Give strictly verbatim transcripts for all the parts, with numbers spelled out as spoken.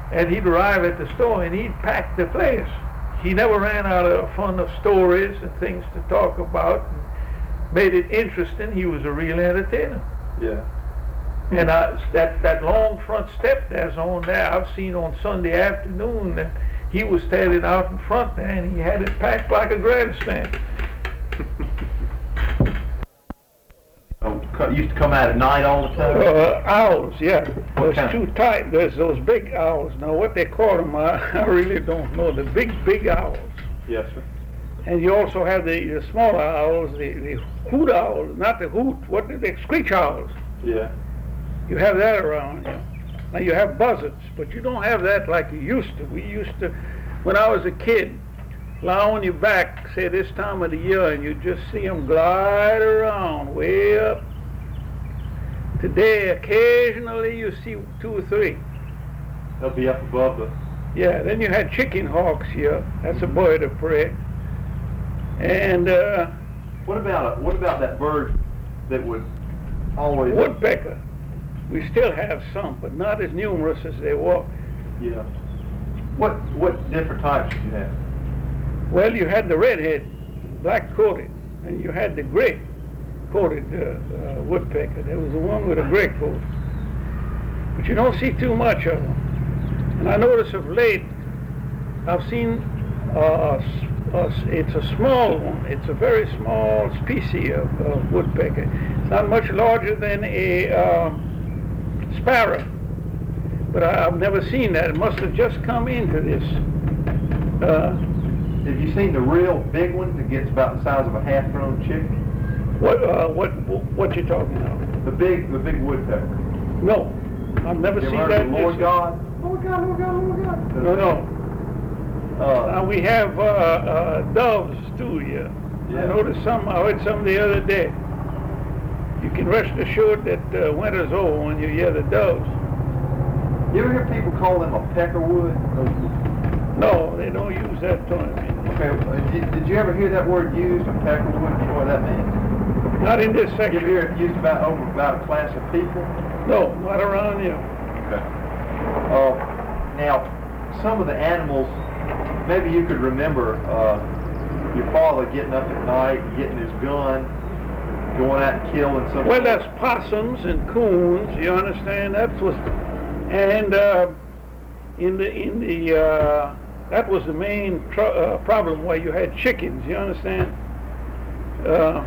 and he'd arrive at the store and he'd pack the place. He never ran out of fun of stories and things to talk about, and made it interesting. He was a real entertainer. Yeah. And I, that, that long front step that's on there, I've seen on Sunday afternoon, and he was standing out in front there, and he had it packed like a grandstand. Oh, co- used to come out at night all the time? Uh, owls, yeah. What Those kind? two types. There's those big owls. Now, what they call them, I, I really don't know. The big, big owls. Yes, sir. And you also have the, the smaller owls, the, the hoot owls, not the hoot, what are they, screech owls. Yeah. You have that around you. Now you have buzzards, but you don't have that like you used to. We used to, when I was a kid, lie on your back, say this time of the year, and you just see them glide around way up. Today, occasionally you see two or three. They'll be up above the... Yeah, then you had chicken hawks here. That's a bird of prey. And uh, What about a, what about that bird that would always... woodpecker. We still have some, but not as numerous as they were. Yeah. What what different types did you have? Well, you had the redhead, black-coated, and you had the gray-coated uh, uh, woodpecker. There was the one with a gray coat. But you don't see too much of them. And I notice of late, I've seen, uh, s- uh, s- it's a small one. It's a very small species of uh, woodpecker. It's not much larger than a uh, sparrow. But I, I've never seen that. It must have just come into this. Uh, Have you seen the real big one that gets about the size of a half-grown chicken? what, uh, what, what you talking about? The big, the big woodpecker. No, I've never You seen ever that. heard of Lord this- God? Lord God, Lord God, Lord God. No, no. Uh, Uh, we have uh, uh, doves too here. Yeah. I noticed some, I heard some the other day. You can rest assured that uh, winter's over when you hear the doves. you ever hear people call them a peckerwood? No, they don't use that term. Okay, uh, did, did you ever hear that word used, a peckerwood? You know what that means? Not in this You section. ever hear it used about over about a class of people? No, not around here. Okay. Uh, now, some of the animals, maybe you could remember uh, your father getting up at night, getting his gun, going out and killing some. Well, that's possums and coons. You understand? That was, and uh, in the in the uh, that was the main tr- uh, problem where you had chickens. You understand? Uh,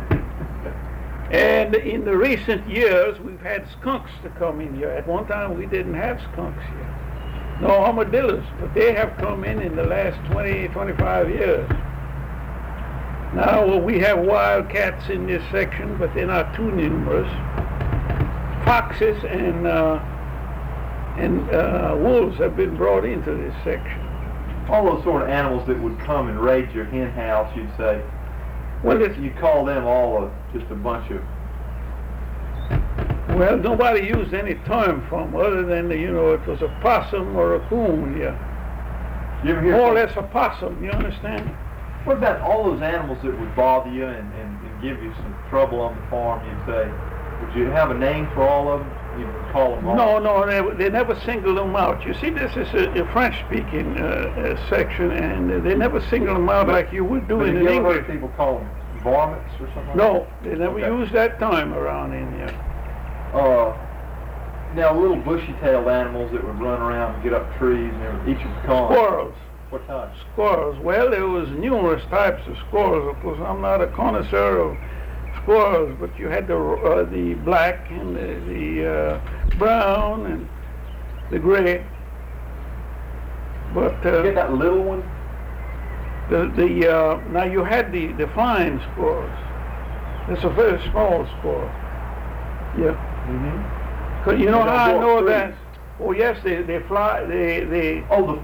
and in the recent years, we've had skunks to come in here. At one time, we didn't have skunks here. No armadillos, but they have come in in the last twenty, twenty-five years. Now well, we have wildcats in this section, but they're not too numerous. Foxes and uh, and uh, wolves have been brought into this section. All those sort of animals that would come and raid your hen house, you'd say. Well, it's, You call them all a, just a bunch of. well, nobody used any term for them other than you know it was a possum or a coon. Yeah, You ever hear? more or less a possum. You understand? What about all those animals that would bother you and, and, and give you some trouble on the farm? You'd say, would you have a name for all of them? You'd call them all. No, no, they, they never singled them out. You see, this is a, a French-speaking uh, uh, section, and they never single them out like you would do But in have you an ever heard English. people call them varmints or something like No, they never Okay. use that term around in here. that? Uh, now, little bushy-tailed animals that would run around and get up trees and everything, eat your pecans. Squirrels. What types? Squirrels. Well, there was numerous types of squirrels. Of course, I'm not a connoisseur of squirrels, but you had the uh, the black and the, the uh, brown and the gray. But You uh, get that little one? the the uh, now you had the the flying squirrels. It's a very small squirrel. Yeah. Mm-hmm. 'Cause you know They don't how I go up know trees. that? Oh yes, they they fly. They they Oh, the